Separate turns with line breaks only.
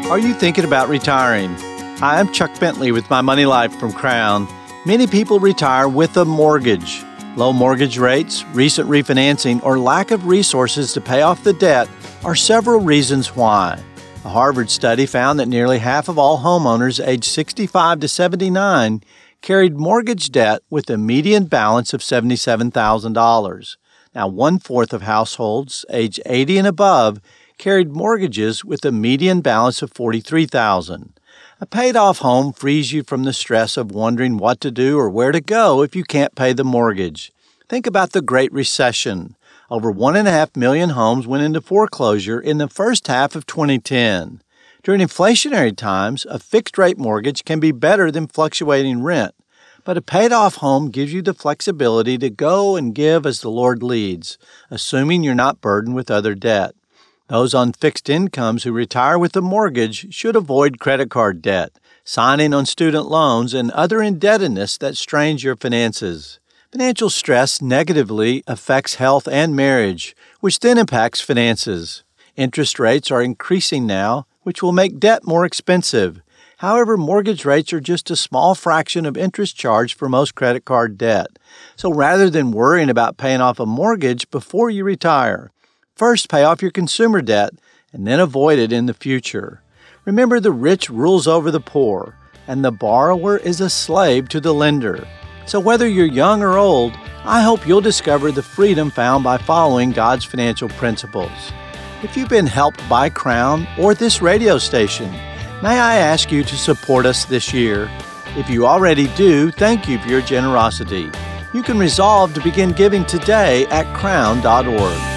Are you thinking about retiring? Hi, I'm Chuck Bentley with My Money Life from Crown. Many people retire with a mortgage. Low mortgage rates, recent refinancing, or lack of resources to pay off the debt are several reasons why. A Harvard study found that nearly half of all homeowners aged 65 to 79 carried mortgage debt with a median balance of $77,000. Now, 1/4 of households aged 80 and above carried mortgages with a median balance of $43,000. A paid-off home frees you from the stress of wondering what to do or where to go if you can't pay the mortgage. Think about the Great Recession. Over 1.5 million homes went into foreclosure in the first half of 2010. During inflationary times, a fixed-rate mortgage can be better than fluctuating rent, but a paid-off home gives you the flexibility to go and give as the Lord leads, assuming you're not burdened with other debt. Those on fixed incomes who retire with a mortgage should avoid credit card debt, signing on student loans, and other indebtedness that strains your finances. Financial stress negatively affects health and marriage, which then impacts finances. Interest rates are increasing now, which will make debt more expensive. However, mortgage rates are just a small fraction of interest charged for most credit card debt. So rather than worrying about paying off a mortgage before you retire, first pay off your consumer debt and then avoid it in the future. Remember, the rich rules over the poor, and the borrower is a slave to the lender. So whether you're young or old, I hope you'll discover the freedom found by following God's financial principles. If you've been helped by Crown or this radio station, may I ask you to support us this year? If you already do, thank you for your generosity. You can resolve to begin giving today at crown.org.